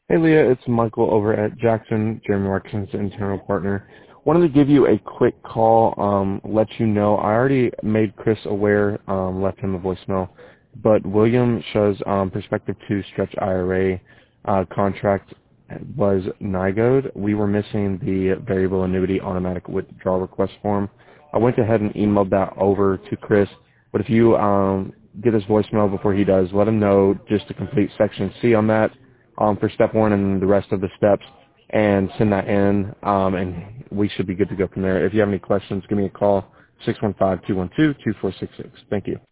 Hey, Leah, it's Michael over at Jackson, Jeremy Markinson's internal partner. Wanted to give you a quick call, let you know I already made Chris aware, left him a voicemail, but William shows Perspective 2 Stretch IRA contract was NIGO'd. We were missing the variable annuity automatic withdrawal request form. I went ahead and emailed that over to Chris, but if you get his voicemail before he does, let him know just to complete Section C on that for step one and the rest of the steps, and send that in, and we should be good to go from there. If you have any questions, give me a call, 615-212-2466. Thank you.